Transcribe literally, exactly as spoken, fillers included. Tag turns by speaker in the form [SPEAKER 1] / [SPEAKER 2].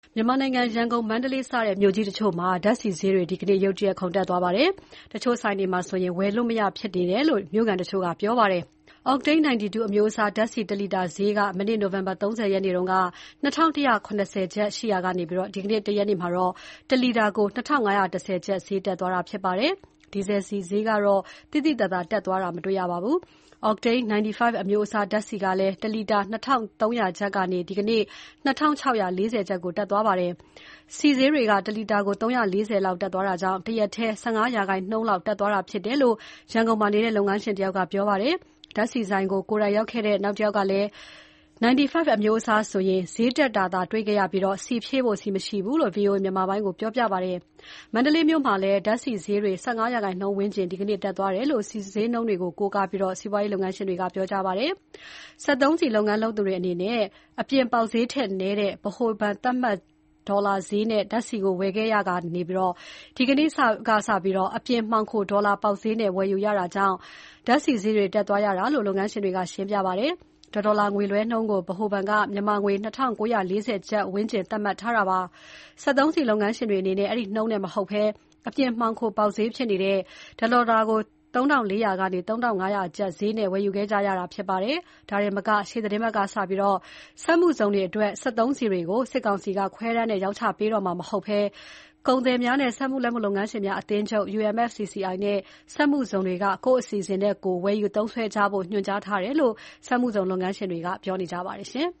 [SPEAKER 1] မြန်မာနိုင်ငံရန်ကုန်၊ မန္တလေးစတဲ့မြို့ကြီးတချို့မှာဓာတ်ဆီဈေးတွေဒီကနေ့ရုတ်တရက်ခုန်တက်သွားပါတယ်။တချို့ဆိုင်တွေမှာဆိုရင်ဝယ်လို့မရဖြစ်နေတယ်လို့မြို့ခံတချို့ကပြောပါတယ်။ Octane ၉၂ အမျိုးအစားဓာတ်ဆီတလီတာဈေးကမနေ့နိုဝင်ဘာ၃၀ရက်နေ့တုန်းက၂၁၇၀ကျပ်ရှိရာကနေဒီကနေ့တရက်နေ့မှာတော့တလီတာကို၂၅၁၀ကျပ်ဈေးတက်သွားတာဖြစ်ပါတယ်။ ဒီဇယ်ဆီဈေးကတော့သိသိသာသာတက်သွားတာမတွေ့ရပါဘူး။ Octane ၉၅ အမျိုးအစားဓာတ်ဆီကလည်းတလီတာ၂၃၀၀ကျပ်ကနေဒီကနေ့၂၆၄၀ကျပ်ကိုတက်သွားပါတယ်။ ဆီဈေးတွေကတလီတာကို၃၄၀လောက်တက်သွားတာကြောင့်တရက်ထဲ၁၅ရာခိုင်နှုန်းလောက်တက်သွားတာဖြစ်တယ်လို့ရန်ကုန်မှာနေတဲ့လုပ်ငန်းရှင်တယောက်ကပြောပါတယ်။ ဓာတ်ဆီဆိုင်ကိုကိုယ်တိုင်ရောက်ခဲ့တဲ့နောက်တယောက်ကလည်း၉၅အမျိုးအစားဆိုရင်ဈေးတက်တာသာတွေ့ခဲ့ရပြီးဆီဖြည့်ဖို့ဆီမရှိဘူးလို့ ဗွီအိုအေမြန်မာပိုင်းကိုပြောပြပါတယ်။ မန္တလေးမြို့မှာလည်းဓာတ်ဆီဈေးတွေ၁၅ရာခိုင်နှုန်းဝန်းကျင်ဒီကနေ့တက်သွားတယ်လို့ ဆီဈေးနှုန်းတွေကိုကိုးကားပြီးစီးပွားရေးလုပ်ငန်းရှင်တွေကပြောကြပါတယ်။ စက်သုံးဆီလုပ်ငန်းလုပ်သူတွေအနေနဲ့အပြင်ပေါက်ဈေးထက်နည်းတဲ့ဗဟိုဘဏ်သတ်မှတ်ဒေါ်လာဈေးနဲ့ဓာတ်ဆီကိုဝယ်ခဲ့ရကနေဒီကနေ့ကစပြီးအပြင်မှောင်ခိုဒေါ်လာပေါက်ဈေးနဲ့ဝယ်ယူရတာကြောင့်ဓာတ်ဆီဈေးတွေတက်သွားရတာလို့လုပ်ငန်းရှင်တွေကရှင်းပြပါတယ်။ တဒေါ်လာငွေလွှဲနှုန်းကိုဗဟိုဘဏ်ကမြန်မာငွေ၂၉၄၀ကျပ်ဝန်းကျင်သတ်မှတ်ထားတာပါ။ စက်သုံးဆီလုပ်ငန်းရှင်တွေအနေနဲ့အဲဒီနှုန်းနဲ့မဟုတ်ဘဲအပြင်မှောင်ခိုပေါက်ဈေးဖြစ်နေတဲ့တဒေါ်လာကို၃၄၀၀ကနေ၃၅၀၀ကျပ်ဈေးနဲ့ဝယ်ယူခဲ့ကြရတာဖြစ်ပါတယ်။ ဒါတင်မကရှေ့သီတင်းပတ်ကစပြီးစက်မှုဇုန်တွေအတွက်စက်သုံးဆီတွေကိုစစ်ကောင်စီကခွဲတမ်းနဲ့ရောင်းချပေးတော့မှာမဟုတ်ဘဲကုန်သည်များနဲ့စက်မှုလက်မှုလုပ်ငန်းရှင်များအသင်းချုပ် ယူအမ်အက်ဖ်စီစီအိုင် နဲ့စက်မှုဇုန်တွေကကိုယ့်အစီအစဉ်နဲ့ကိုယ်ဝယ်ယူသုံးစွဲကြဖို့ညွှန်ကြားထားတယ်လို့စက်မှုဇုန်လုပ်ငန်းရှင်တွေကပြောနေကြပါတယ်ရှင်။